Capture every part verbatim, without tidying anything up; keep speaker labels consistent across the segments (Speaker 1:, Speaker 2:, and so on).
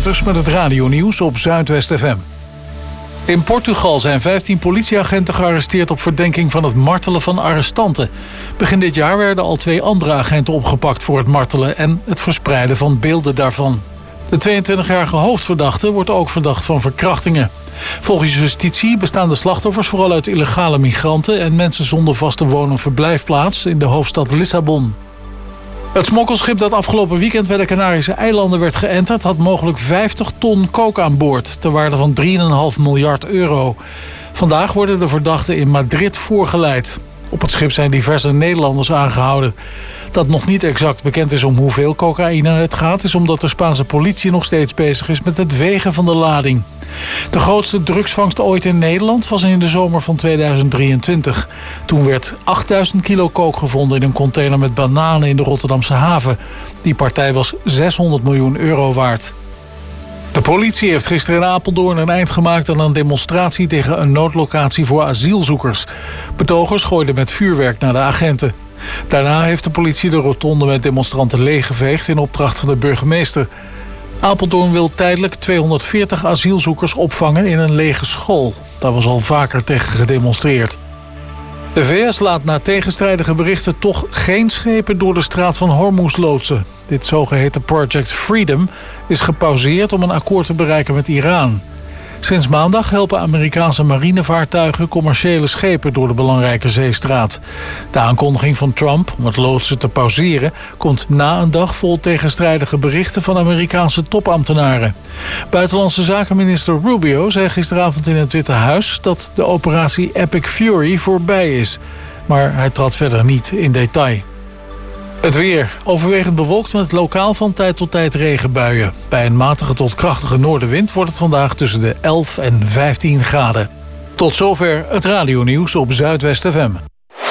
Speaker 1: Wouters met het radionieuws op Zuidwest F M. In Portugal zijn vijftien politieagenten gearresteerd op verdenking van het martelen van arrestanten. Begin dit jaar werden al twee andere agenten opgepakt voor het martelen en het verspreiden van beelden daarvan. De tweeëntwintigjarige hoofdverdachte wordt ook verdacht van verkrachtingen. Volgens justitie bestaan de slachtoffers vooral uit illegale migranten en mensen zonder vaste woon- of verblijfplaats in de hoofdstad Lissabon. Het smokkelschip dat afgelopen weekend bij de Canarische eilanden werd geënterd had mogelijk vijftig ton coke aan boord, ter waarde van drie komma vijf miljard euro. Vandaag worden de verdachten in Madrid voorgeleid. Op het schip zijn diverse Nederlanders aangehouden. Dat nog niet exact bekend is om hoeveel cocaïne het gaat, is omdat de Spaanse politie nog steeds bezig is met het wegen van de lading. De grootste drugsvangst ooit in Nederland was in de zomer van tweeduizend drieëntwintig. Toen werd achtduizend kilo coke gevonden in een container met bananen in de Rotterdamse haven. Die partij was zeshonderd miljoen euro waard. De politie heeft gisteren in Apeldoorn een eind gemaakt aan een demonstratie tegen een noodlocatie voor asielzoekers. Betogers gooiden met vuurwerk naar de agenten. Daarna heeft de politie de rotonde met demonstranten leeggeveegd in opdracht van de burgemeester. Apeldoorn wil tijdelijk tweehonderdveertig asielzoekers opvangen in een lege school. Daar was al vaker tegen gedemonstreerd. De V S laat na tegenstrijdige berichten toch geen schepen door de straat van Hormuz loodsen. Dit zogeheten Project Freedom is gepauzeerd om een akkoord te bereiken met Iran. Sinds maandag helpen Amerikaanse marinevaartuigen commerciële schepen door de belangrijke zeestraat. De aankondiging van Trump om het loodsen te pauzeren komt na een dag vol tegenstrijdige berichten van Amerikaanse topambtenaren. Buitenlandse zakenminister Rubio zei gisteravond in het Witte Huis dat de operatie Epic Fury voorbij is. Maar hij trad verder niet in detail. Het weer. Overwegend bewolkt met lokaal van tijd tot tijd regenbuien. Bij een matige tot krachtige noordenwind wordt het vandaag tussen de elf en vijftien graden. Tot zover het radionieuws op Zuidwest F M.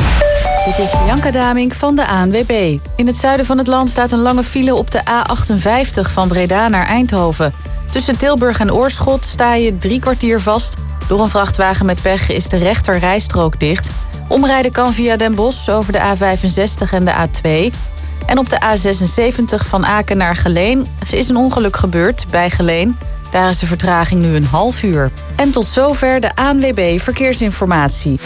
Speaker 2: Dit is Bianca Damink van de A N W B. In het zuiden van het land staat een lange file op de A achtenvijftig van Breda naar Eindhoven. Tussen Tilburg en Oorschot sta je drie kwartier vast. Door een vrachtwagen met pech is de rechter rijstrook dicht. Omrijden kan via Den Bosch over de A vijfenzestig en de A twee. En op de A zesenzeventig van Aken naar Geleen is een ongeluk gebeurd bij Geleen. Daar is de vertraging nu een half uur. En tot zover de A N W B Verkeersinformatie.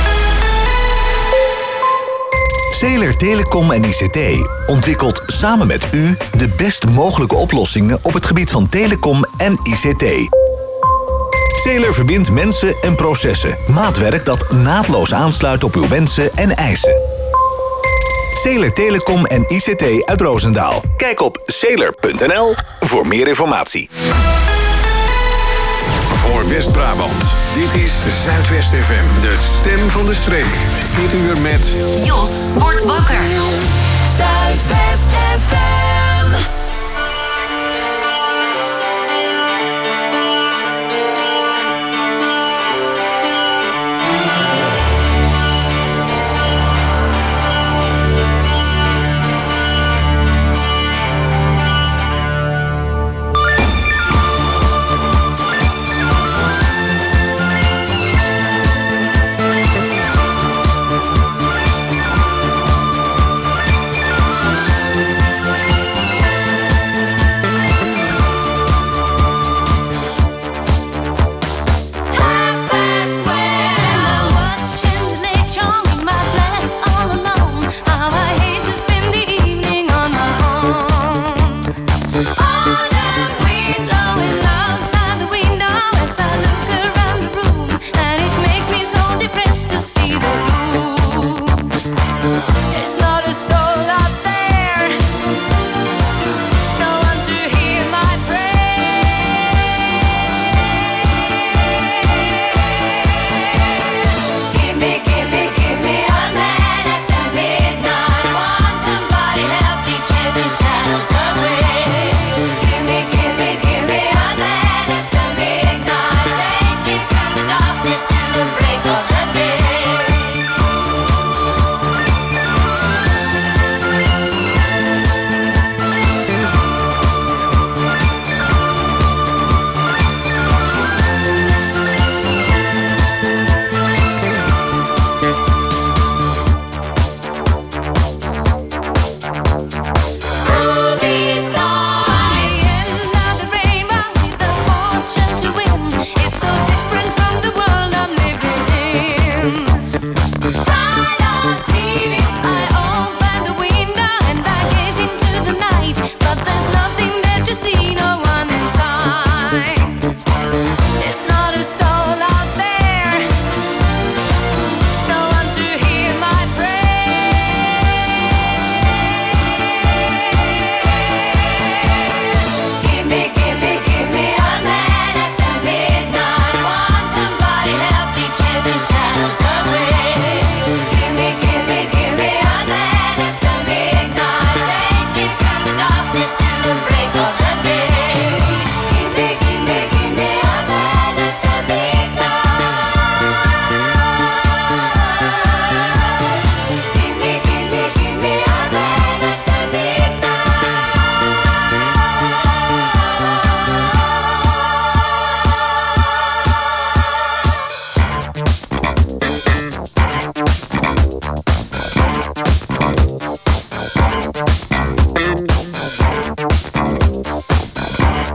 Speaker 3: Zeeler Telecom en I C T ontwikkelt samen met u de best mogelijke oplossingen op het gebied van telecom en I C T. Zeeler verbindt mensen en processen. Maatwerk dat naadloos aansluit op uw wensen en eisen. Zeeler Telecom en I C T uit Roosendaal. Kijk op zeeler punt n l voor meer informatie.
Speaker 4: Voor West-Brabant. Dit is Zuidwest F M, de stem van de streek. Dit uur met...
Speaker 5: Jos wordt wakker. Zuidwest F M.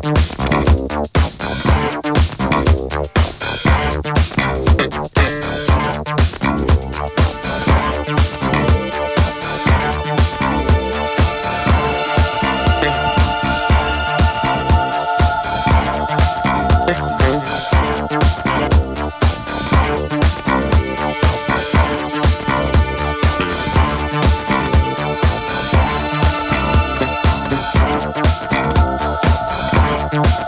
Speaker 6: We'll be right back.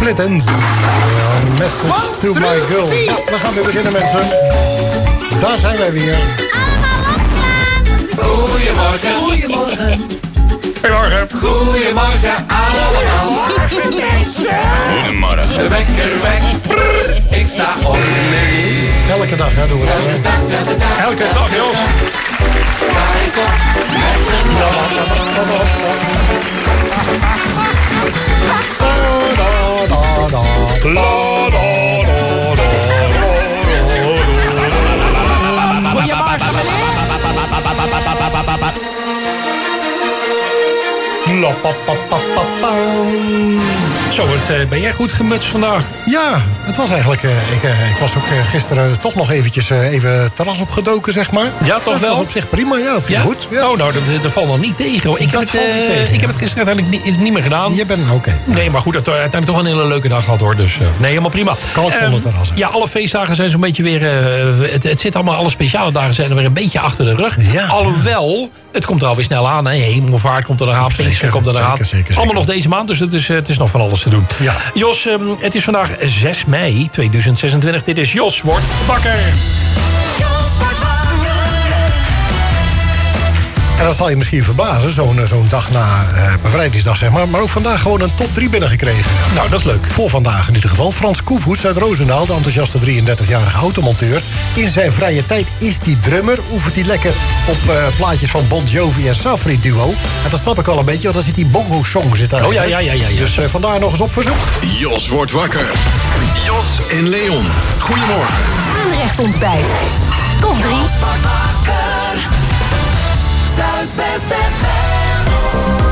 Speaker 6: Split Ends. A message to my girl. Ja, we gaan weer beginnen, mensen. Daar zijn wij weer.
Speaker 5: Goedemorgen. Goedemorgen.
Speaker 6: Goedemorgen.
Speaker 5: Goedemorgen allemaal.
Speaker 7: Goedemorgen.
Speaker 5: De wekker weg. Ik sta op.
Speaker 6: Elke dag, hè, doen we dat. Hè?
Speaker 7: Elke dag, joh.
Speaker 5: Sta ik op met een
Speaker 7: Goedemorgen, meneer. Zo, het, uh, ben jij goed gemutst vandaag?
Speaker 6: Ja, het was eigenlijk... Uh, ik, uh, ik was ook uh, gisteren toch nog eventjes uh, even het terras opgedoken, zeg maar.
Speaker 7: Ja, toch
Speaker 6: dat
Speaker 7: wel?
Speaker 6: was op zich prima, ja, dat ging
Speaker 7: Ja?
Speaker 6: goed. Ja.
Speaker 7: Oh, nou, dat, dat valt nog niet tegen, hoor. Ik,
Speaker 6: Dat
Speaker 7: heb het,
Speaker 6: valt niet
Speaker 7: uh,
Speaker 6: tegen,
Speaker 7: ik
Speaker 6: ja.
Speaker 7: heb het gisteren uiteindelijk niet, niet meer gedaan.
Speaker 6: Je bent oké. Okay.
Speaker 7: Nee, maar goed, dat, uiteindelijk toch een hele leuke dag gehad, hoor. Dus uh, nee, helemaal prima.
Speaker 6: Kan ook zonder terras.
Speaker 7: Ja, alle feestdagen zijn zo'n beetje weer... Uh, het, het zit allemaal, alle speciale dagen zijn er weer een beetje achter de rug.
Speaker 6: Ja.
Speaker 7: Alhoewel, het komt er alweer snel aan. Hè. Hemelvaart komt er eraan, Pinkster komt er eraan.
Speaker 6: Zeker, zeker, zeker.
Speaker 7: Allemaal nog deze maand, dus het is, het is nog van alles te doen.
Speaker 6: Ja.
Speaker 7: Jos, um, het is vandaag zes mei tweeduizend zesentwintig. Dit is Jos wordt wakker.
Speaker 6: En dat zal je misschien verbazen, zo'n zo'n dag na uh, bevrijdingsdag, zeg maar. Maar ook vandaag gewoon een top drie binnengekregen.
Speaker 7: Nou, dat is leuk.
Speaker 6: Voor vandaag in ieder geval. Frans Koevoets uit Roosendaal, de enthousiaste drieëndertigjarige automonteur. In zijn vrije tijd is die drummer. Oefent hij lekker op uh, plaatjes van Bon Jovi en Safri duo. En dat snap ik wel een beetje, want dan zit die bongo-song zit daar.
Speaker 7: Oh ja, ja, ja, ja, ja.
Speaker 6: Dus uh, vandaar nog eens op verzoek.
Speaker 4: Jos wordt wakker. Jos en Leon. Goedemorgen.
Speaker 5: Aanrecht ontbijt. Top drie. Zuidwest F M.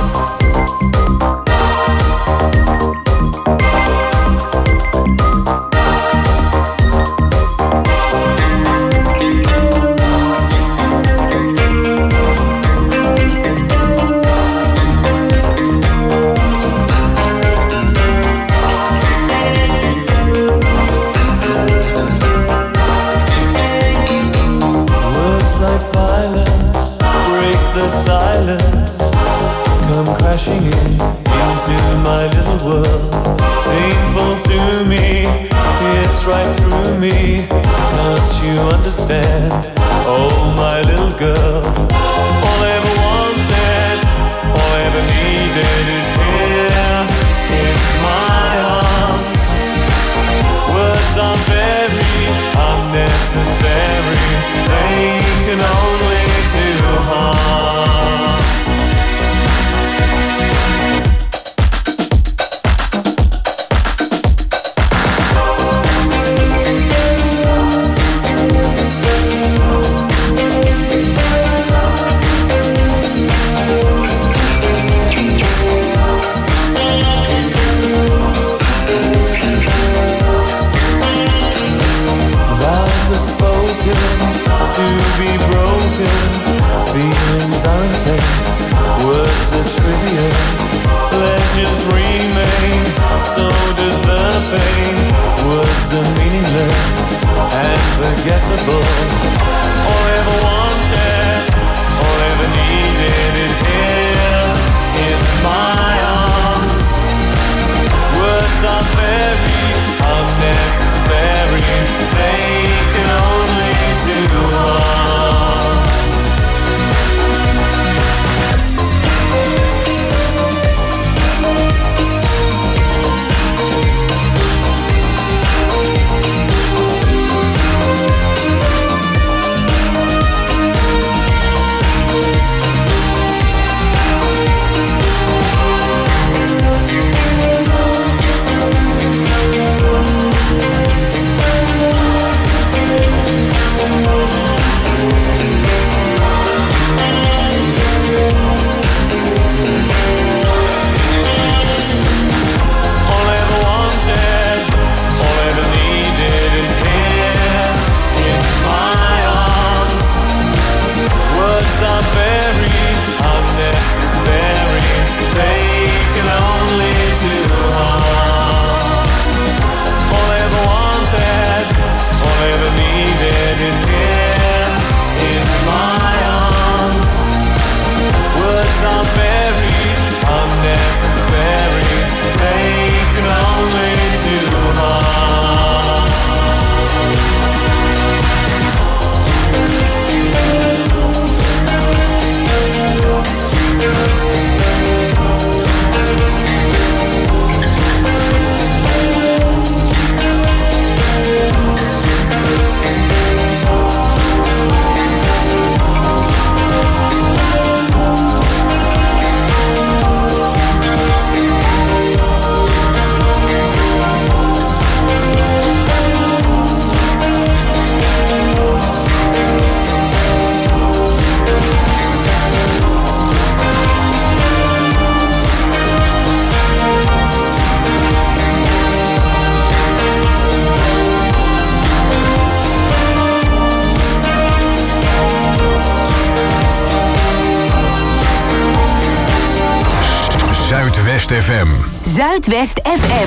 Speaker 8: Words like violence break the silence, come crashing in into my little world. Painful to me, it's right through me. Can't you understand? Oh, my little girl. All I ever wanted, all I ever needed is here in my arms. Words are very unnecessary, they can only do harm. Vows are spoken to be broken. Feelings are intense, words are trivial. Pleasures remain, so does the pain. Words are meaningless and forgettable. All I ever wanted, all I ever needed is here in my arms. Words are very unnecessary, they can only do harm.
Speaker 4: Zuidwest F M.
Speaker 5: Zuidwest F M.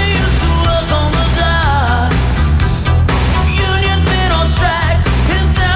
Speaker 9: Union been on strike, his down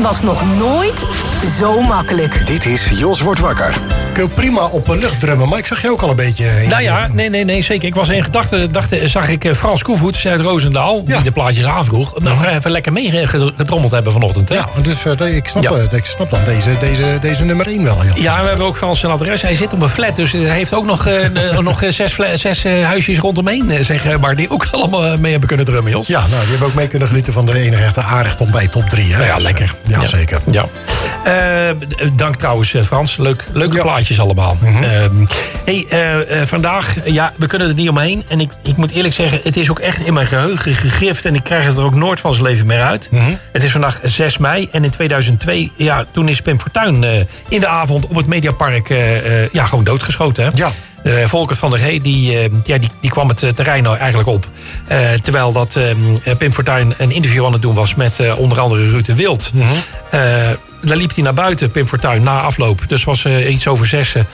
Speaker 5: was nog nooit zo makkelijk.
Speaker 3: Dit is Jos wordt wakker.
Speaker 6: Kun je prima op een lucht drummen, maar ik zag je ook al een beetje... heen.
Speaker 7: Nou ja, nee, nee, nee, zeker. Ik was in gedachten, dacht, zag ik Frans Koevoets uit Roosendaal,
Speaker 6: Ja.
Speaker 7: die de plaatjes aanvroeg, nog even lekker meegedrommeld hebben vanochtend. Hè?
Speaker 6: Ja, dus uh, ik, snap,
Speaker 7: Ja.
Speaker 6: uh, ik snap dan deze, deze, deze nummer één wel. Heel
Speaker 7: Ja, we hebben ook Frans zijn adres. Hij zit op een flat, dus hij heeft ook nog, uh, nog uh, zes, fla- zes uh, huisjes rondomheen, uh, zeg maar, die ook allemaal mee hebben kunnen drummen, Jos.
Speaker 6: Ja, nou, die hebben ook mee kunnen genieten van de enige echte aardig ontbijt top drie. Hè?
Speaker 7: Nou ja,
Speaker 6: Dus,
Speaker 7: lekker.
Speaker 6: uh, ja, zeker.
Speaker 7: Ja. Uh, dank trouwens, uh, Frans. Leuk, leuke
Speaker 6: Ja.
Speaker 7: plaatjes allemaal. Mm-hmm. Uh, hey, uh, uh, vandaag, ja, we kunnen er niet omheen. En ik, ik moet eerlijk zeggen, het is ook echt in mijn geheugen gegrift. En ik krijg het er ook nooit van zijn leven meer uit. Mm-hmm. Het is vandaag zes mei. En in tweeduizend twee, ja, toen is Pim Fortuyn uh, in de avond op het Mediapark uh, uh, ja, gewoon doodgeschoten. Hè?
Speaker 6: Ja.
Speaker 7: Uh, Volkert van der G, die, uh, ja, die, die kwam het uh, terrein nou eigenlijk op. Uh, terwijl dat uh, Pim Fortuyn een interview aan het doen was met uh, onder andere Ruud de Wild. Mm-hmm. Uh, daar liep hij naar buiten, Pim Fortuyn, na afloop. Dus was uh, iets over zessen.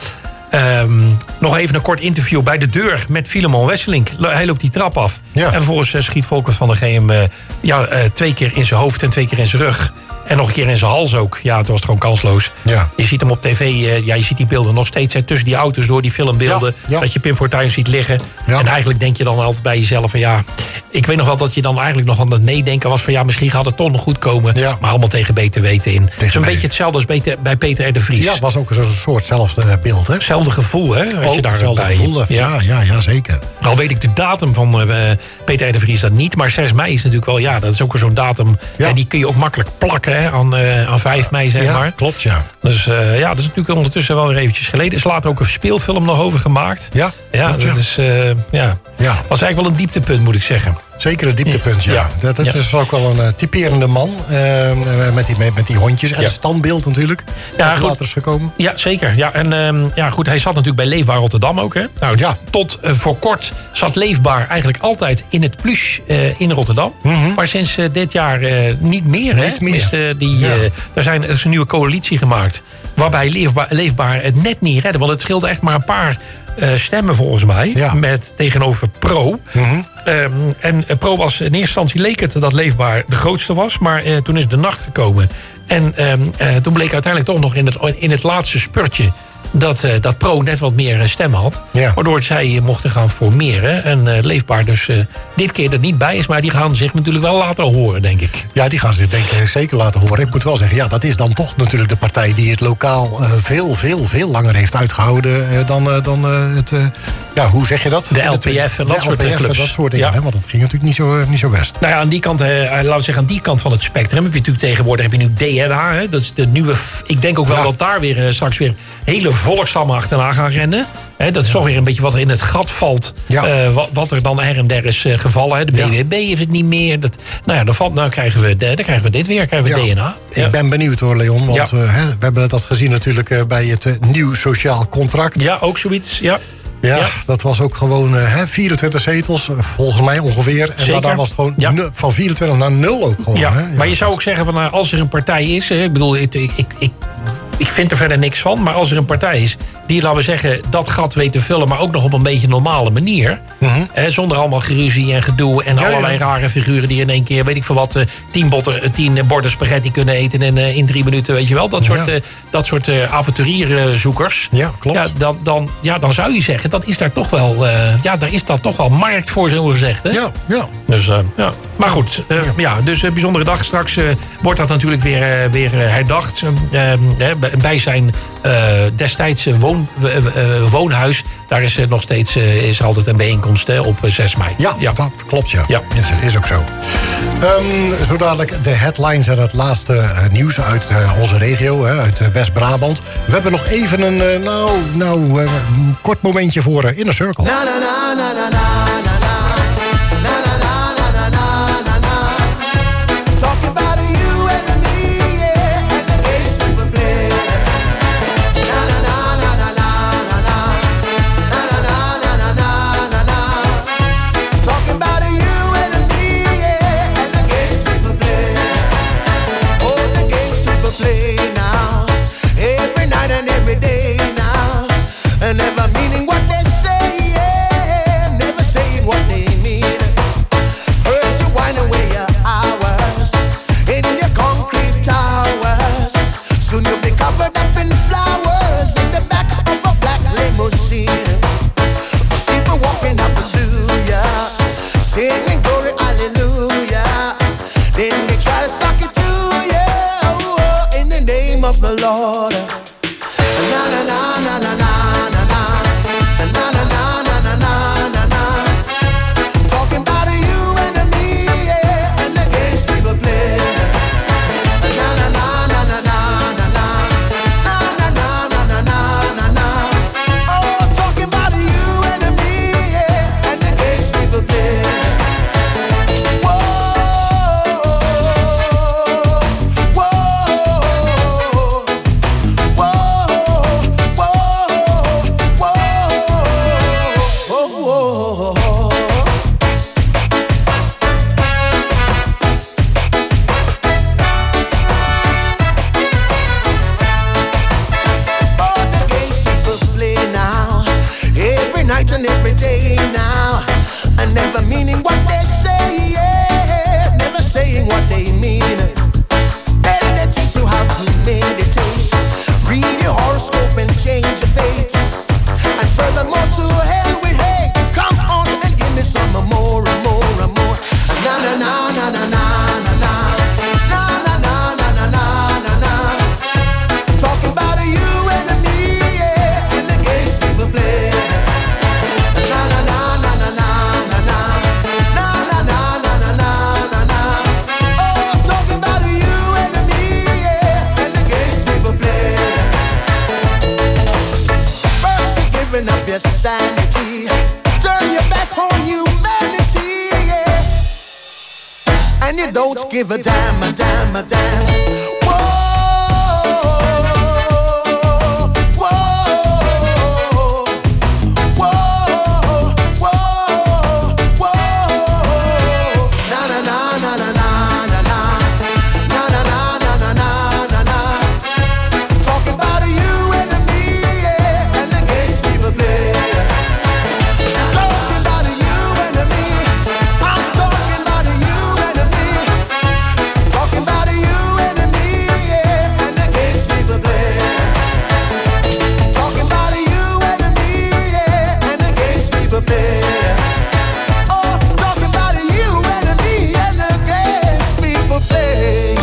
Speaker 7: Um, nog even een kort interview bij de deur met Filemon Wesselink. Hij loopt die trap af.
Speaker 6: Ja.
Speaker 7: En vervolgens uh, schiet Volkert van der G hem uh, ja, uh, twee keer in zijn hoofd en twee keer in zijn rug. En nog een keer in zijn hals ook. Ja, het was gewoon kansloos. Ja. Je ziet hem op tv, uh, ja, je ziet die beelden nog steeds hè, tussen die auto's door, die filmbeelden. Ja, ja. Dat je Pim Fortuyn ziet liggen. Ja. En eigenlijk denk je dan altijd bij jezelf van ja... Ik weet nog wel dat je dan eigenlijk nog aan het meedenken was van ja, misschien gaat het toch nog goed komen. Ja. Maar allemaal tegen beter weten in. Het is een beetje hetzelfde als bij, bij Peter R. de Vries.
Speaker 6: Ja, het was ook zo'n soortzelfde beeld. Hè?
Speaker 7: Hetzelfde gevoel, hè? Als
Speaker 6: ook
Speaker 7: je daar
Speaker 6: hetzelfde
Speaker 7: bij.
Speaker 6: gevoel. Ja, ja, ja, zeker.
Speaker 7: Al weet ik de datum van uh, Peter R. de Vries dat niet. Maar zes mei is natuurlijk wel, ja, dat is ook zo'n datum. Ja. Ja, die kun je ook makkelijk plakken hè, aan, uh, aan vijf mei, zeg
Speaker 6: ja,
Speaker 7: maar.
Speaker 6: Klopt, ja.
Speaker 7: Dus uh, ja, dat is natuurlijk ondertussen wel weer eventjes geleden. Er is later ook een speelfilm nog over gemaakt.
Speaker 6: Ja,
Speaker 7: ja
Speaker 6: klopt,
Speaker 7: dat
Speaker 6: ja.
Speaker 7: is, uh, ja. Ja. was eigenlijk wel een dieptepunt, moet ik zeggen.
Speaker 6: Zeker een dieptepunt, ja. ja. Dat, dat ja. is ook wel een uh, typerende man. Uh, met, die, met, met die hondjes. En ja. het standbeeld natuurlijk. Ja, dat later is gekomen.
Speaker 7: Ja, zeker. Ja, en uh, ja, goed, hij zat natuurlijk bij Leefbaar Rotterdam ook. Hè? Nou, ja. Tot uh, voor kort zat Leefbaar eigenlijk altijd in het Plus uh, in Rotterdam. Mm-hmm. Maar sinds uh, dit jaar uh, niet meer. Niet hè? meer. Is, uh, die, ja. uh, er, zijn, er is een nieuwe coalitie gemaakt. Waarbij Leefbaar, Leefbaar het net niet redden. Want het scheelde echt maar een paar... Uh, stemmen volgens mij, ja. met tegenover Pro. Mm-hmm. Um, en uh, Pro was in eerste instantie leek het dat Leefbaar de grootste was, maar uh, toen is de nacht gekomen. En um, uh, toen bleek uiteindelijk toch nog in het, in het laatste spurtje dat, uh, dat Pro net wat meer uh, stemmen had. Ja. Waardoor zij uh, mochten gaan formeren. En uh, Leefbaar dus uh, dit keer er niet bij is. Maar die gaan zich natuurlijk wel laten horen, denk ik.
Speaker 6: Ja, die gaan zich denk ik zeker laten horen. Ik moet wel zeggen, ja, dat is dan toch natuurlijk de partij die het lokaal uh, veel, veel, veel langer heeft uitgehouden uh, dan, uh, dan uh, het... Uh, ja, hoe zeg je dat?
Speaker 7: De L P F en dat
Speaker 6: de
Speaker 7: soort
Speaker 6: L P F
Speaker 7: clubs.
Speaker 6: En dat soort dingen,
Speaker 7: ja.
Speaker 6: hè? Want dat ging natuurlijk niet zo, uh, niet zo best.
Speaker 7: Nou ja, aan die kant, uh, laten we zeggen, aan die kant van het spectrum heb je natuurlijk tegenwoordig heb je nu D N A. Hè? Dat is de nieuwe. Ik denk ook wel ja. dat daar weer uh, straks weer hele volksstammen achterna gaan rennen. He, dat is ja. toch weer een beetje wat er in het gat valt. Ja. Uh, wat, wat er dan her en der is uh, gevallen. He. De B W B ja. heeft het niet meer. Dat, nou ja, dan, valt, nou krijgen we, de, dan krijgen we dit weer. Krijgen we ja. D N A.
Speaker 6: Ja. Ik ben benieuwd hoor, Leon. Want ja. uh, he, we hebben dat gezien natuurlijk uh, bij het uh, nieuw sociaal contract.
Speaker 7: Ja, ook zoiets. Ja.
Speaker 6: Ja, ja, dat was ook gewoon uh, vierentwintig zetels, volgens mij ongeveer. En
Speaker 7: Zeker.
Speaker 6: daarna was het gewoon
Speaker 7: ja.
Speaker 6: nu, van vierentwintig naar nul ook gewoon.
Speaker 7: Ja.
Speaker 6: Hè? Ja,
Speaker 7: maar je zou ook zeggen, van, uh, als er een partij is... Hè, ik bedoel, ik, ik, ik, ik vind er verder niks van... maar als er een partij is die, laten we zeggen... dat gat weet te vullen, maar ook nog op een beetje normale manier... Mm-hmm. Hè, zonder allemaal geruzie en gedoe... en ja, allerlei ja. rare figuren die in één keer... weet ik veel wat, uh, tien, botter, tien borden spaghetti kunnen eten... in, uh, in drie minuten, weet je wel. Dat soort, ja. uh, dat soort uh, avonturierzoekers.
Speaker 6: Ja, klopt.
Speaker 7: Ja, dan, dan, ja, dan zou je zeggen, dan is daar toch wel... Uh, ja, daar is dat toch wel markt voor, zo gezegd. Hè?
Speaker 6: Ja, ja.
Speaker 7: Dus, uh, ja. Maar goed, uh, ja. ja, dus een bijzondere dag. Straks uh, wordt dat natuurlijk weer, uh, weer uh, herdacht. Uh, uh, bij zijn uh, destijds woon, uh, uh, woonhuis. Daar is uh, nog steeds uh, is altijd een bijeenkomst uh, op uh, zes mei.
Speaker 6: Ja, ja, dat klopt, ja. ja. Is, is ook zo. Um, zo dadelijk de headlines en het laatste uh, nieuws uit uh, onze regio, hè, uit uh, West-Brabant. We hebben nog even een, uh, nou, nou, uh, een kort momentje voor uh, Inner Circle. Na, na, na, na, na, na.
Speaker 9: Never meaning what they say, yeah. Never saying Lord. Na na na na na na na na na na na na na na na. Talking about you and me, yeah, and the games people play. Na na na na na na na na na na na na na na. Oh, talking about you and me, yeah, and the games people play. And every day now, and never meaning what they say, yeah, never saying what they mean. And they teach you how to meditate, read your horoscope and change your fate. And furthermore, to hell with hate. Come on and give me some more and more and more. Na na na na na na na na na na na na na na na. Talking about you and me, yeah, and the games people play. Up your sanity, turn your back on humanity, yeah. And you don't give a damn, a damn, a damn. Whoa, whoa, whoa, whoa, whoa. Na na na na na na na na na na na na na na na. Talking about you and me, yeah, and the games people play. Talking about you and me. I'm talking about you and me. Talking about you and me, yeah, and the games people play. Talking about you and me, yeah, and the games people play. Oh, talking about you and me, and the games people play.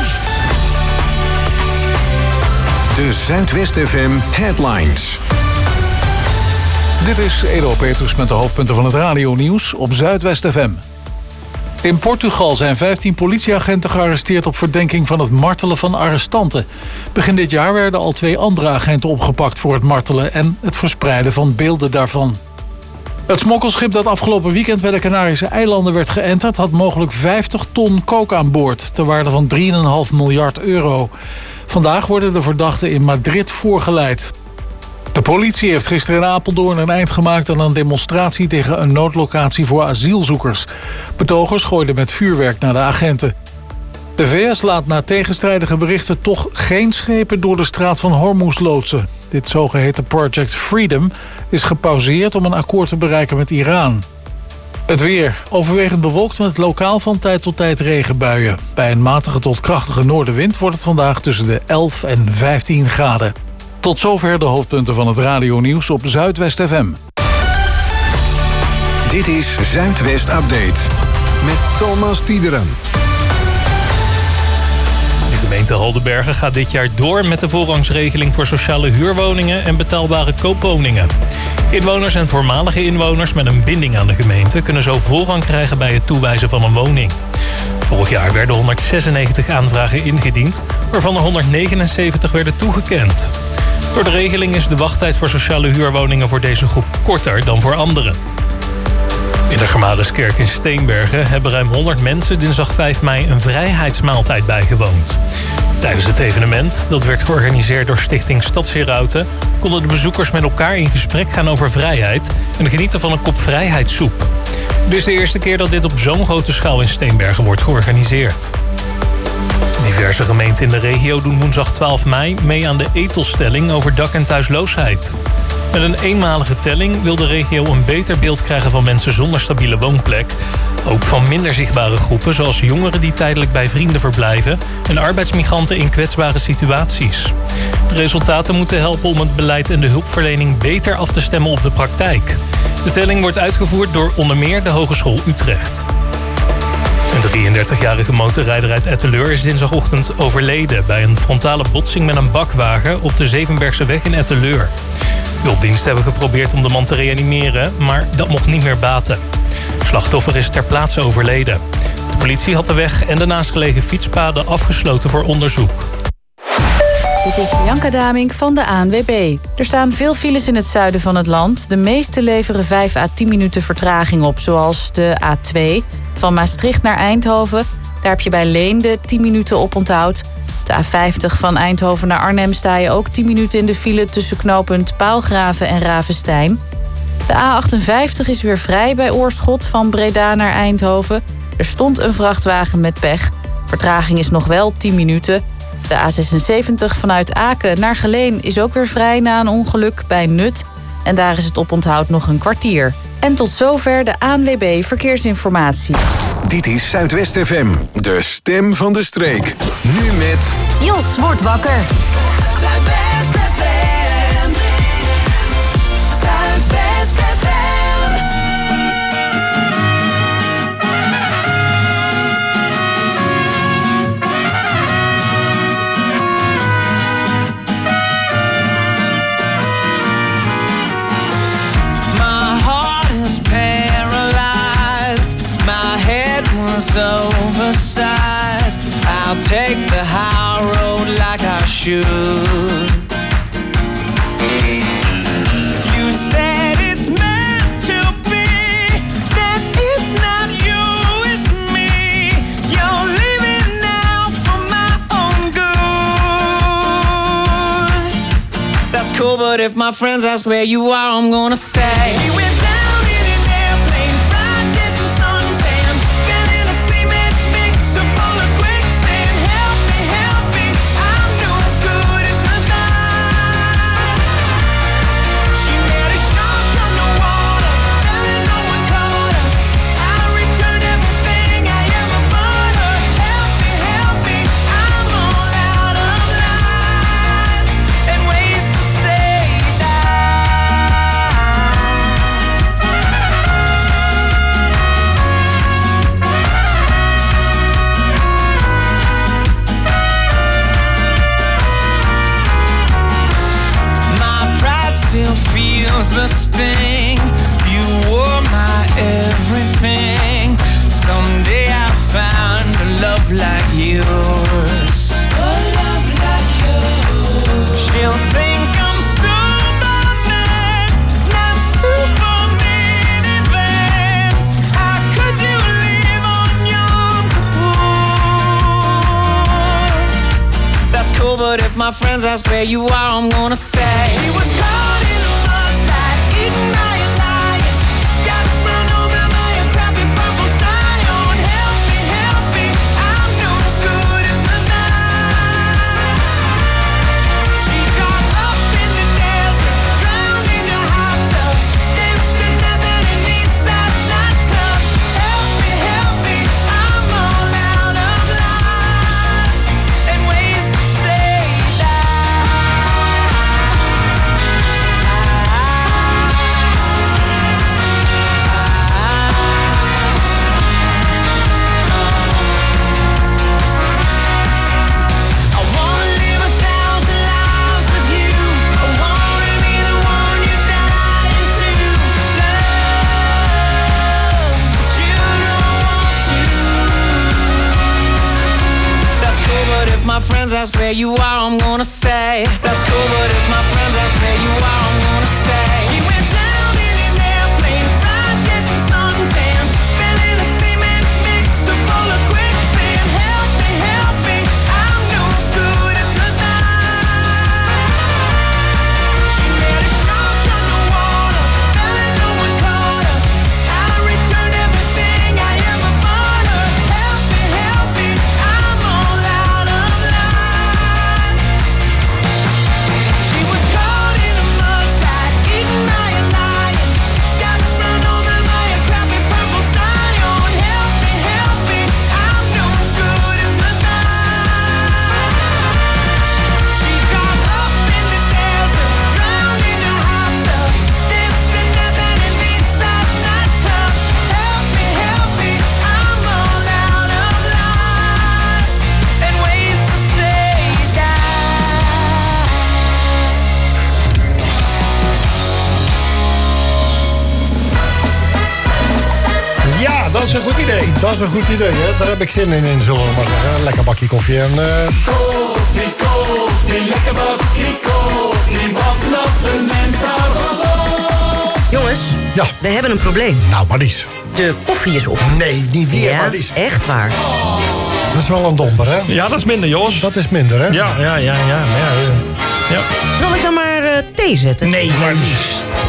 Speaker 4: De Zuidwest F M Headlines.
Speaker 1: Dit is Edo Petrus met de hoofdpunten van het radionieuws op Zuidwest F M. In Portugal zijn vijftien politieagenten gearresteerd op verdenking van het martelen van arrestanten. Begin dit jaar werden al twee andere agenten opgepakt voor het martelen en het verspreiden van beelden daarvan. Het smokkelschip dat afgelopen weekend bij de Canarische eilanden werd geënterd had mogelijk vijftig ton coke aan boord, ter waarde van drie komma vijf miljard euro. Vandaag worden de verdachten in Madrid voorgeleid. De politie heeft gisteren in Apeldoorn een eind gemaakt aan een demonstratie tegen een noodlocatie voor asielzoekers. Betogers gooiden met vuurwerk naar de agenten. De V S laat na tegenstrijdige berichten toch geen schepen door de straat van Hormuz loodsen. Dit zogeheten Project Freedom is gepauzeerd om een akkoord te bereiken met Iran. Het weer. Overwegend bewolkt met lokaal van tijd tot tijd regenbuien. Bij een matige tot krachtige noordenwind wordt het vandaag tussen de elf en vijftien graden. Tot zover de hoofdpunten van het radionieuws op Zuidwest F M.
Speaker 4: Dit is Zuidwest Update met Thomas Tiederen.
Speaker 7: De gemeente Haldenbergen gaat dit jaar door met de voorrangsregeling voor sociale huurwoningen en betaalbare koopwoningen. Inwoners en voormalige inwoners met een binding aan de gemeente kunnen zo voorrang krijgen bij het toewijzen van een woning. Vorig jaar werden honderdzesennegentig aanvragen ingediend, waarvan er honderdnegenenzeventig werden toegekend. Door de regeling is de wachttijd voor sociale huurwoningen voor deze groep korter dan voor anderen. In de Germanuskerk in Steenbergen hebben ruim honderd mensen dinsdag vijf mei een vrijheidsmaaltijd bijgewoond. Tijdens het evenement, dat werd georganiseerd door Stichting Stadsherauten, konden de bezoekers met elkaar in gesprek gaan over vrijheid en genieten van een kop vrijheidssoep. Dit is de eerste keer dat dit op zo'n grote schaal in Steenbergen wordt georganiseerd. Diverse gemeenten in de regio doen woensdag twaalf mei mee aan de etelstelling over dak- en thuisloosheid. Met een eenmalige telling wil de regio een beter beeld krijgen van mensen zonder stabiele woonplek. Ook van minder zichtbare groepen zoals jongeren die tijdelijk bij vrienden verblijven en arbeidsmigranten in kwetsbare situaties. De resultaten moeten helpen om het beleid en de hulpverlening beter af te stemmen op de praktijk. De telling wordt uitgevoerd door onder meer de Hogeschool Utrecht.
Speaker 10: Een drieëndertigjarige motorrijder uit Etteleur is dinsdagochtend overleden bij een frontale botsing met een bakwagen op de Zevenbergseweg in Etteleur. Hulpdiensten hebben geprobeerd om de man te reanimeren, maar dat mocht niet meer baten. Het slachtoffer is ter plaatse overleden. De politie had de weg en de naastgelegen fietspaden afgesloten voor onderzoek.
Speaker 2: Dit is Bianca Damink van de A N W B. Er staan veel files in het zuiden van het land. De meeste leveren vijf à tien minuten vertraging op, zoals de A twee... van Maastricht naar Eindhoven. Daar heb je bij Leende tien minuten op onthoud. De A vijftig van Eindhoven naar Arnhem sta je ook tien minuten in de file tussen knooppunt Paalgraven en Ravenstein. De A achtenvijftig is weer vrij bij Oorschot van Breda naar Eindhoven. Er stond een vrachtwagen met pech. Vertraging is nog wel tien minuten. De A zesenzeventig vanuit Aken naar Geleen is ook weer vrij na een ongeluk bij Nut. En daar is het oponthoud nog een kwartier. En tot zover de A N W B Verkeersinformatie.
Speaker 4: Dit is Zuidwest F M, de stem van de streek. Nu met...
Speaker 5: Jos wordt wakker.
Speaker 8: Zuidwest F M. Zuidwest F M.
Speaker 11: Oversized. I'll take the high road like I should. You said it's meant to be, that it's not you, it's me. You're living now for my own good. That's cool, but if my friends ask where you are, I'm gonna say she went down. The sting, you were my everything. Someday I'll find a love like yours. A love like yours. She'll think I'm Superman, not Superman even. How could you live on Yom Kippur? That's cool, but if my friends ask where you are, I'm gonna say she was caught in a mudslide, eaten by a lion. Got run over by a crappy purple scion. Help me, help me, I'm no good at the night. She got up in the desert, drowned in a hot tub, danced to nothing in the Eastside nightclub. Help me, help me, I'm all out of lines and ways to say that. I wanna live a thousand lives with you. I wanna be the one you die into. Love, but you don't want to. That's cool, but if my friends ask where you are, I'm gonna say. That's cool, but if my friends ask where you are, I'm gonna say. She went down in an airplane, fried, getting suntan, fell in a cement mixer full of quicksand. Help me, help me, I'm no good at the night. She met a shark underwater, fell and no one caught her. I returned everything I ever bought her. Help me, help me, I'm all out of line.
Speaker 7: is een goed idee.
Speaker 6: Dat is een goed idee, hè? Daar heb ik zin in, in zullen we maar zeggen. Lekker bakje koffie en... Uh...
Speaker 8: Koffie, koffie, lekker bakje koffie. Wat nog een mens
Speaker 5: Jongens,
Speaker 6: ja.
Speaker 5: we hebben een probleem.
Speaker 6: Nou, Marlies.
Speaker 5: De koffie is op.
Speaker 6: Nee, niet weer,
Speaker 5: ja,
Speaker 6: Marlies.
Speaker 5: Echt waar.
Speaker 6: Dat is wel een domper, hè?
Speaker 7: Ja, dat is minder, Jos.
Speaker 6: Dat is minder, hè?
Speaker 7: Ja, ja, ja, ja. ja, ja.
Speaker 5: Zal ik dan maar uh, thee zetten?
Speaker 7: Nee, Marlies.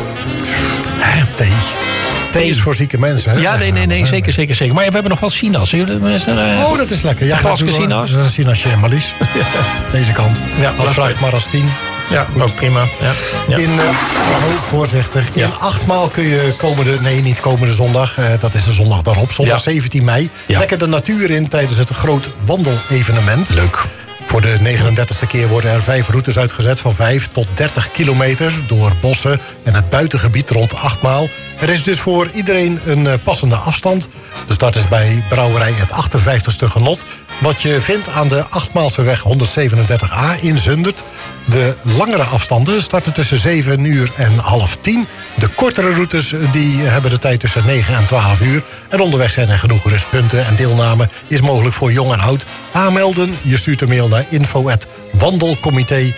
Speaker 6: Thee. Thee is voor zieke mensen, hè?
Speaker 7: Ja, nee, nee, nee, zeker, zeker, zeker. Maar we hebben nog wel sinaas.
Speaker 6: Oh, dat is lekker. Ja,
Speaker 7: een glasje sinaas?
Speaker 6: Een sinasje, Marlies. Deze kant.
Speaker 7: Ja,
Speaker 6: dat vraagt maar als tien.
Speaker 7: Ja, goed. Ook prima. Ja. Ja.
Speaker 6: In, uh, oh, voorzichtig.
Speaker 7: Ja.
Speaker 6: In achtmaal kun je komende, nee, niet komende zondag, uh, dat is de zondag daarop, zondag
Speaker 7: ja.
Speaker 6: zeventien mei,
Speaker 7: ja.
Speaker 6: lekker de natuur in tijdens het groot wandelevenement.
Speaker 7: Leuk.
Speaker 6: Voor de negenendertigste keer worden er vijf routes uitgezet van vijf tot dertig kilometer door bossen en het buitengebied rond achtmaal. Er is dus voor iedereen een uh, passende afstand. De start is bij brouwerij het achtenvijftigste genot. Wat je vindt aan de achtmaalseweg honderdzevenendertig A in Zundert. De langere afstanden starten tussen zeven uur en half tien. De kortere routes die hebben de tijd tussen negen en twaalf uur. En onderweg zijn er genoeg rustpunten en deelname is mogelijk voor jong en oud. Aanmelden, je stuurt een mail naar info at wandelcomité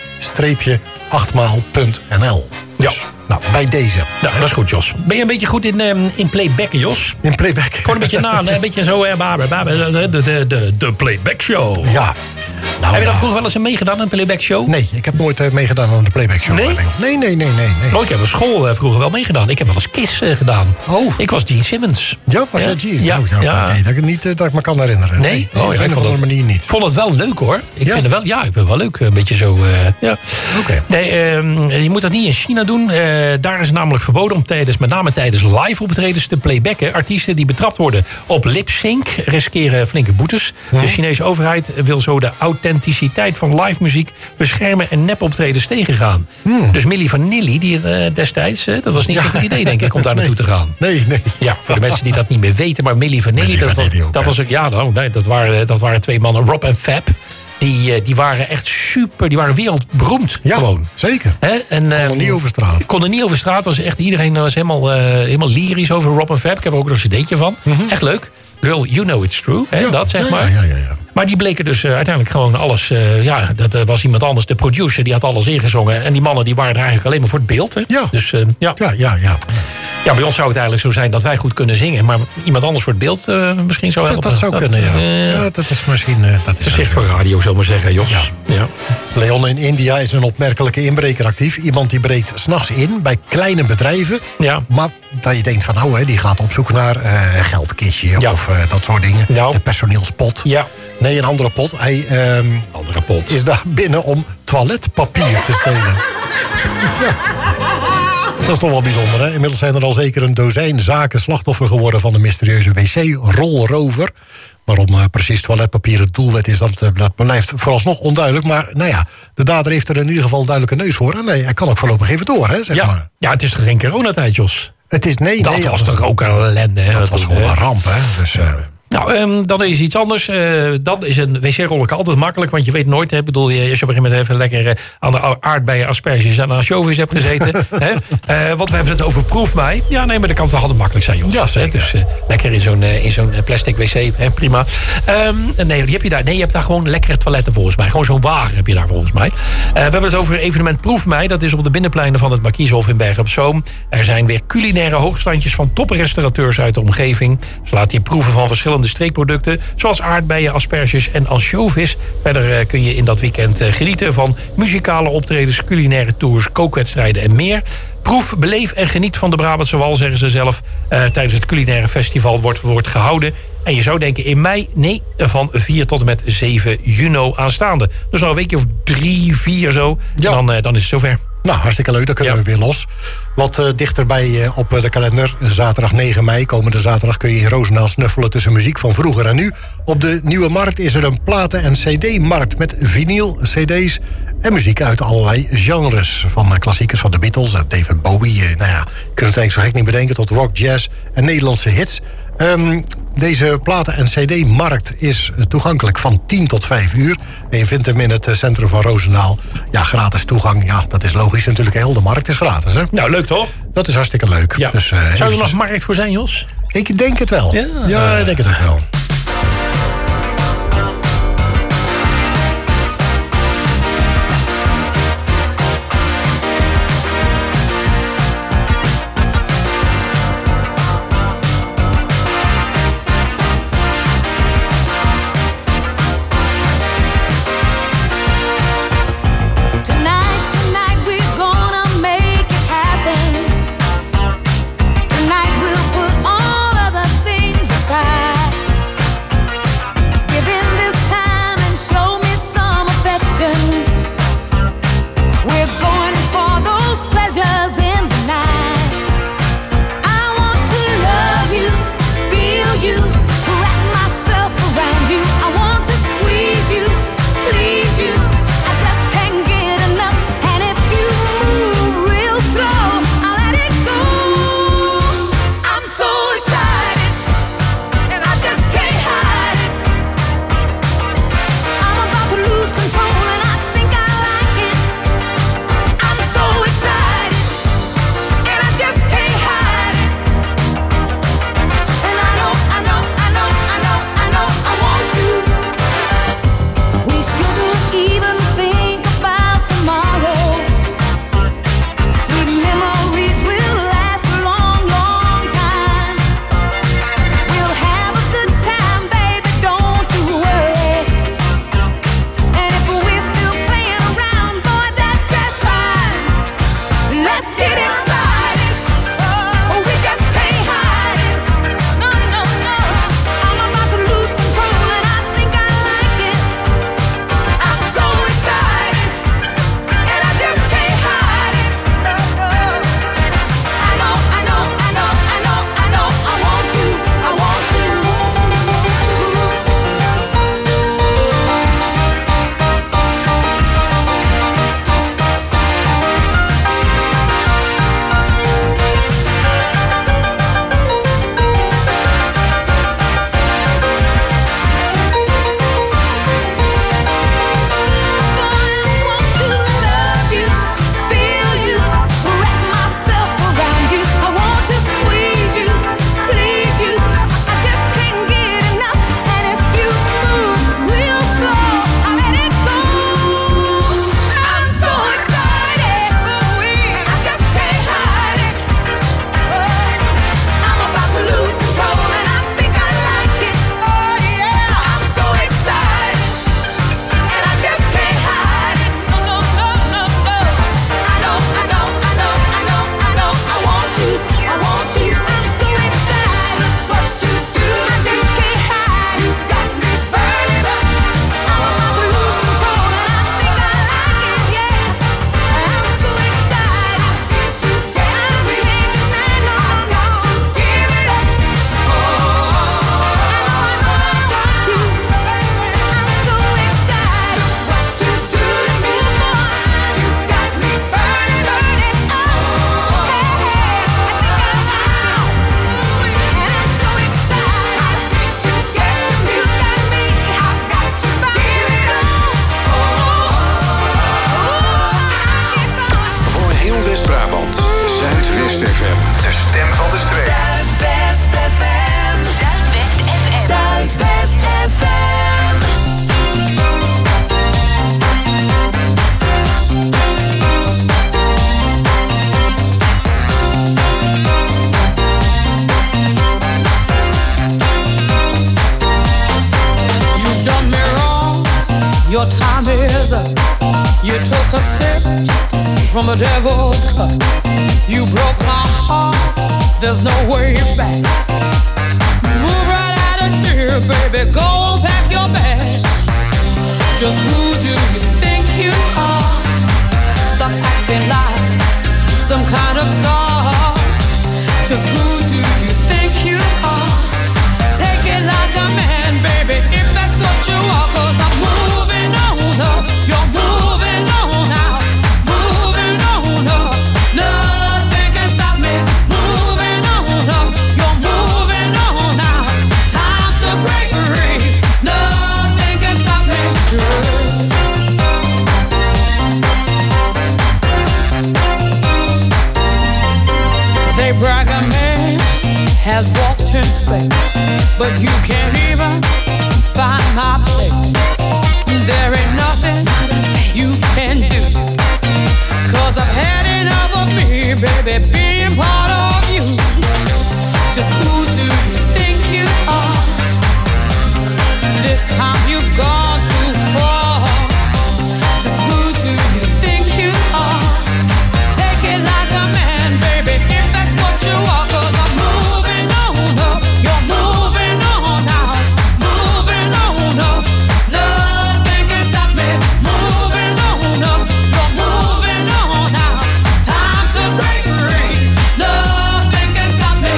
Speaker 6: achtmaal punt n l.
Speaker 7: Ja.
Speaker 6: Dus, nou, bij deze.
Speaker 7: Ja, dat is goed, Jos. Ben je een beetje goed in, um, in playbacken, Jos?
Speaker 6: In playback?
Speaker 7: Gewoon een beetje na, een beetje zo, uh, baber, baber, de, de, de, de playback show.
Speaker 6: Ja. Nou,
Speaker 7: heb je
Speaker 6: ja.
Speaker 7: dat vroeger wel eens meegedaan, een playback show?
Speaker 6: Nee, ik heb nooit uh, meegedaan aan de playback show.
Speaker 7: Nee?
Speaker 6: Nee, nee, nee, nee. nee.
Speaker 7: Oh, ik heb op school uh, vroeger wel meegedaan. Ik heb wel eens Kiss uh, gedaan.
Speaker 6: Oh.
Speaker 7: Ik was Gene Simmons.
Speaker 6: Ja, was jij Gene?
Speaker 7: Ja.
Speaker 6: Oh, ja,
Speaker 7: ja.
Speaker 6: Nee, dat ik, niet, uh, dat ik me kan herinneren.
Speaker 7: Nee?
Speaker 6: nee.
Speaker 7: Oh, ja,
Speaker 6: op
Speaker 7: ik
Speaker 6: een of
Speaker 7: vond
Speaker 6: andere
Speaker 7: het,
Speaker 6: manier niet.
Speaker 7: Ik vond het wel leuk, hoor. Ik
Speaker 6: ja?
Speaker 7: vind het wel, ja, ik vind het wel leuk. Een beetje zo, uh, ja.
Speaker 6: Oké. Okay.
Speaker 7: Nee, uh, je moet dat niet in China doen. Uh, daar is namelijk verboden om tijdens, met name tijdens live optredens te playbacken. Artiesten die betrapt worden op lip-sync riskeren flinke boetes. Hm. De Chinese overheid wil zo de authenticiteit van live muziek beschermen en nepoptredens tegengaan. Hm. Dus Milli Vanilli, die uh, destijds, uh, dat was niet ja. zo'n goed idee, denk ik, om daar nee. naartoe te gaan.
Speaker 6: Nee, nee.
Speaker 7: Ja, voor de mensen die dat niet meer weten, maar Milli Vanilli, Milli dat, Vanilli was, ook, dat was ook, ja, nou, nee, dat waren, dat waren twee mannen, Rob en Fab. Die, die waren echt super, die waren wereldberoemd
Speaker 6: ja,
Speaker 7: gewoon.
Speaker 6: Zeker.
Speaker 7: He? En,
Speaker 6: konden um, niet over straat.
Speaker 7: Konden niet over straat. Was echt, iedereen was helemaal, uh, helemaal lyrisch over Rob en Fab. Ik heb er ook nog een cd'tje van. Mm-hmm. Echt leuk. Girl, you know it's true. He? Ja, dat zeg
Speaker 6: ja,
Speaker 7: maar.
Speaker 6: Ja, ja, ja.
Speaker 7: Maar die bleken dus uh, uiteindelijk gewoon alles... Uh, ja, dat uh, was iemand anders. De producer, die had alles ingezongen. En die mannen die waren er eigenlijk alleen maar voor het beeld. Hè?
Speaker 6: Ja.
Speaker 7: Dus uh, ja.
Speaker 6: Ja, ja, ja.
Speaker 7: Ja, bij ons zou het eigenlijk zo zijn dat wij goed kunnen zingen. Maar iemand anders voor het beeld uh, misschien zou helpen.
Speaker 6: Dat, dat zou dat, kunnen, ja. Uh, ja. Dat is misschien... Uh, dat is
Speaker 7: gezicht voor radio, zullen we maar zeggen, Jos. Ja. Ja.
Speaker 6: Leon, in India is een opmerkelijke inbreker actief. Iemand die breekt 's nachts in bij kleine bedrijven.
Speaker 7: Ja.
Speaker 6: Maar dat je denkt van, nou, hè, die gaat op zoek naar uh, een geldkistje ja. of uh, dat soort dingen.
Speaker 7: Ja.
Speaker 6: De personeelspot.
Speaker 7: Ja.
Speaker 6: Nee, een andere pot. Hij um,
Speaker 7: andere pot.
Speaker 6: is daar binnen om toiletpapier te stelen. Ja. Dat is toch wel bijzonder, hè? Inmiddels zijn er al zeker een dozijn zaken slachtoffer geworden van de mysterieuze wc-rolrover. Waarom uh, precies toiletpapier het doelwit is, dat, uh, dat blijft vooralsnog onduidelijk. Maar nou ja, de dader heeft er in ieder geval een duidelijke neus voor. En nee, hij kan ook voorlopig even door, hè? Zeg
Speaker 7: ja.
Speaker 6: maar.
Speaker 7: Ja, het is toch geen coronatijd, Jos?
Speaker 6: Het is, nee,
Speaker 7: dat
Speaker 6: nee.
Speaker 7: was toch ook een ellende, hè?
Speaker 6: Dat, dat was
Speaker 7: toen,
Speaker 6: gewoon
Speaker 7: hè?
Speaker 6: een ramp, hè? Dus... Uh,
Speaker 7: Nou, um, dan is iets anders. Uh, dat is een wc-rolletje altijd makkelijk, want je weet nooit. Hè, bedoel, je, als je op een gegeven moment even lekker uh, aan de aardbeien, asperges en ansjovis hebt gezeten. hè, uh, want we hebben het over proef mij. Ja, nee, maar dat kan toch altijd makkelijk zijn, Jos.
Speaker 6: Ja, zeker.
Speaker 7: Dus uh, lekker in zo'n, uh, in zo'n plastic wc, hè, prima. Um, nee, die heb je daar. Nee, je hebt daar gewoon lekkere toiletten volgens mij. Gewoon zo'n wagen heb je daar volgens mij. Uh, we hebben het over evenement Proef mij. Dat is op de binnenpleinen van het Markieshof in Bergen op Zoom. Er zijn weer culinaire hoogstandjes van toprestaurateurs uit de omgeving. Ze laten je proeven van verschillende streekproducten, zoals aardbeien, asperges en ansjovis. Verder uh, kun je in dat weekend uh, genieten van muzikale optredens, culinaire tours, kookwedstrijden en meer. Proef, beleef en geniet van de Brabantse wal, zeggen ze zelf. Uh, tijdens het culinaire festival wordt, wordt gehouden. En je zou denken in mei, nee, van vier tot en met zeven juni aanstaande. Dus nog een weekje of drie, vier zo. Ja. Dan, uh, dan is het zover.
Speaker 6: Nou, hartstikke leuk. Dan kunnen ja. we weer los. Wat uh, dichterbij uh, op uh, de kalender. Zaterdag negen mei, komende zaterdag, kun je in Roosendaal snuffelen tussen muziek van vroeger en nu. Op de Nieuwe Markt is er een platen- en cd-markt met vinyl, cd's en muziek uit allerlei genres. Van uh, klassiekers van de Beatles, uh, David Bowie. Uh, nou ja, je kunt het eigenlijk zo gek niet bedenken, tot rock, jazz en Nederlandse hits. Um, deze platen- en cd-markt is toegankelijk van tien tot vijf uur. En je vindt hem in het centrum van Roosendaal. Ja, gratis toegang. Ja, dat is logisch natuurlijk. Heel de markt is gratis, hè?
Speaker 7: Nou, leuk toch?
Speaker 6: Dat is hartstikke leuk.
Speaker 7: Ja.
Speaker 6: Dus, uh,
Speaker 7: Zou er
Speaker 6: eventjes...
Speaker 7: nog markt voor zijn, Jos?
Speaker 6: Ik denk het wel.
Speaker 10: Ja,
Speaker 6: ja ik denk het ook wel.
Speaker 12: Your time is up. You took a sip from the devil's cup. You broke my heart. There's no way back. Move right out of here, baby. Go pack your bags. Just who do you think you are? Stop acting like some kind of star. Just who do you think you are? Take it like a man, baby, if that's what you are. Cause I'm moving on up. You're moving on out. Moving on up. Nothing can stop me. Moving on up. You're moving on out. Time to break free. Nothing can stop me. They brag on me has walked in space, but you can't even find my place. There ain't nothing you can do, 'cause I've had enough of me, baby, being part of you. Just who do you think you are? This time you've gone too far. Just who do you think you are? Take it like a man, baby, if that's what you are. 'Cause I'm moving on up, you're moving on out, moving on up. Nothing can stop me. Moving on up, you're moving on out. Time to break free. Nothing can stop me.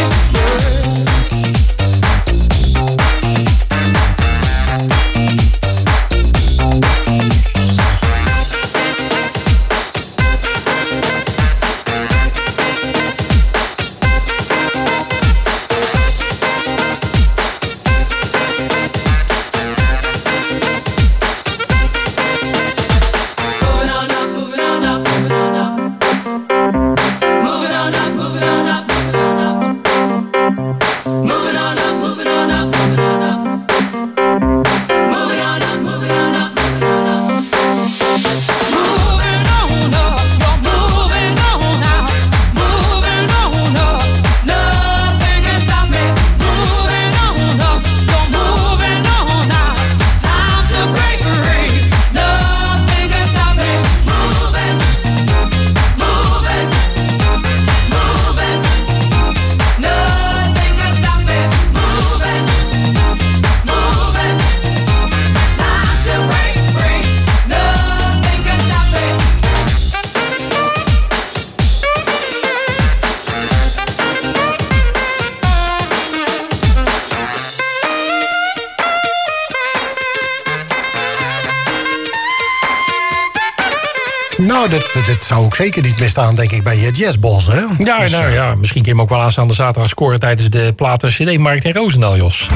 Speaker 6: Nou, dit, dit zou ook zeker niet misstaan, denk ik, bij je jazzboss, hè?
Speaker 7: Ja,
Speaker 6: Dus,
Speaker 7: nou
Speaker 6: eh,
Speaker 7: ja, misschien kun je hem ook wel aanstaande zaterdag scoren tijdens de platen C D-markt in Roosendaal, Jos.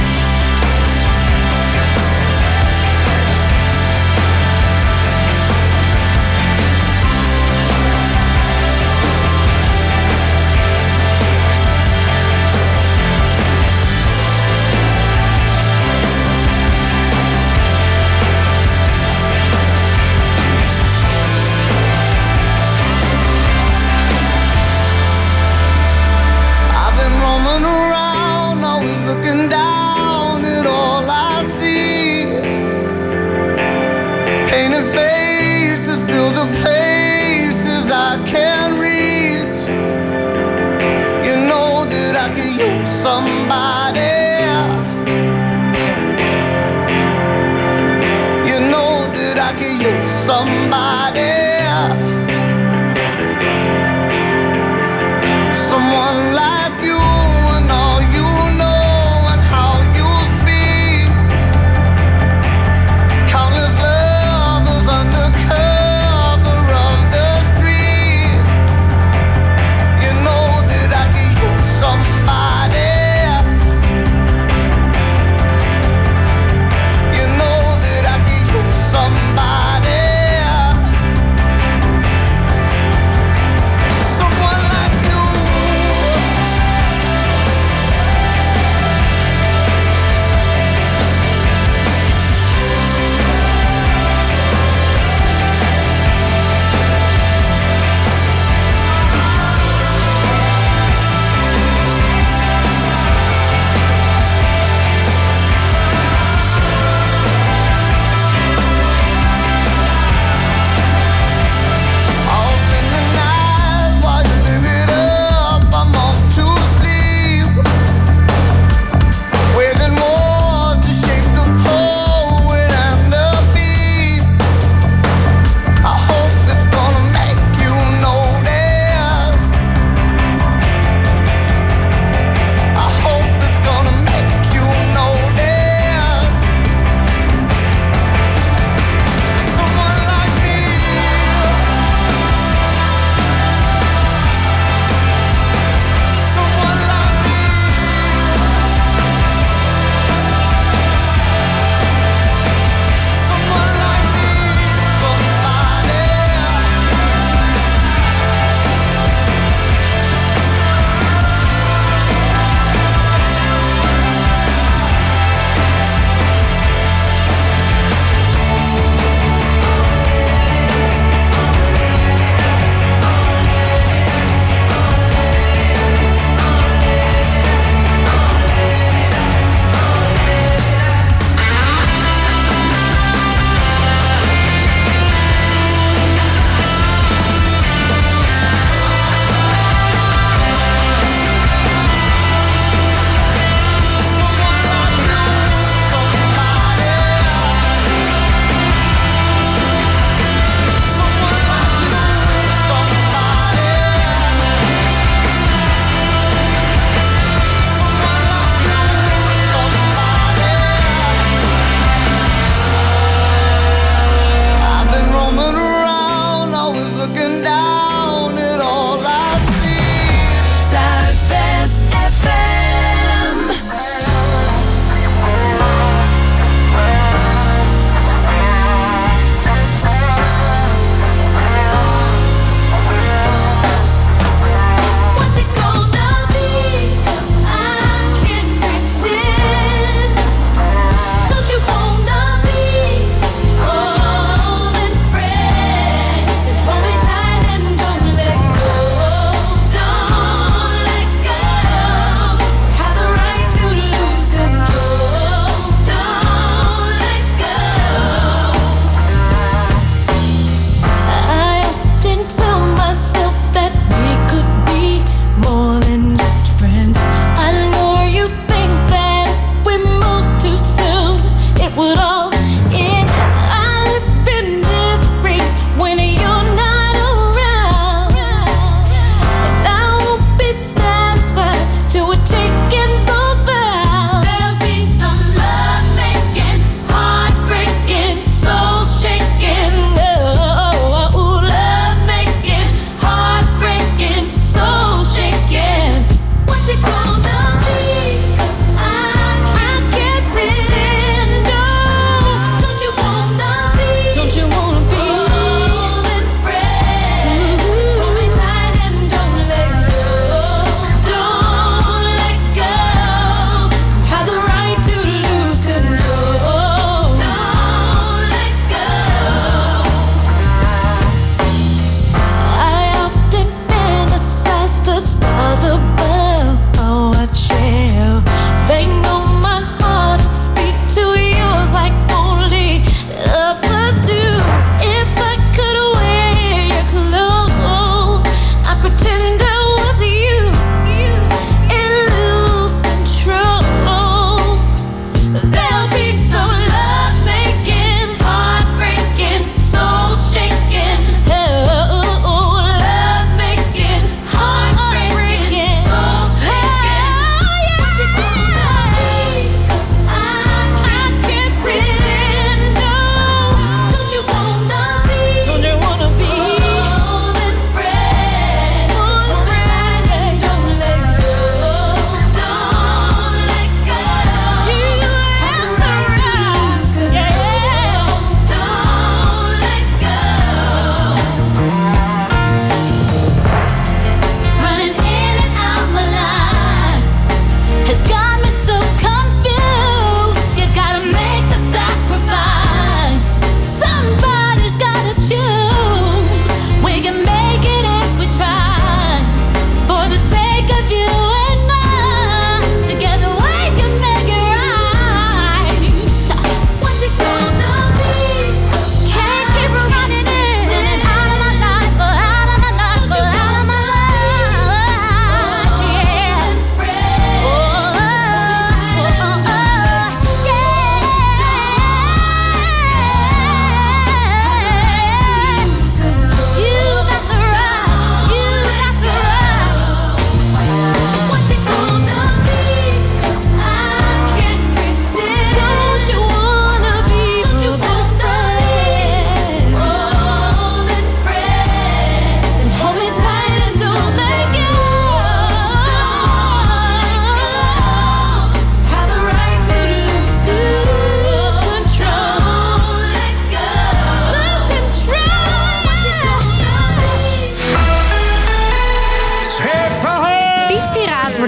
Speaker 9: I've been roaming around, always looking down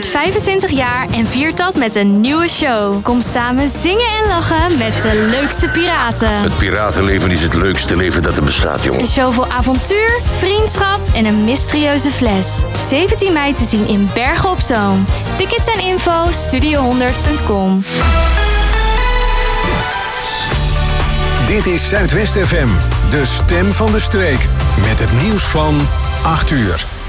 Speaker 13: wordt vijfentwintig jaar en viert dat met een nieuwe show. Kom samen zingen en lachen met de leukste piraten.
Speaker 14: Het piratenleven is het leukste leven dat er bestaat, jongen.
Speaker 13: Een show vol avontuur, vriendschap en een mysterieuze fles. zeventien mei te zien in Bergen op Zoom. Tickets en info studio honderd punt com.
Speaker 4: Dit is Zuidwest F M, de stem van de streek. Met het nieuws van acht uur.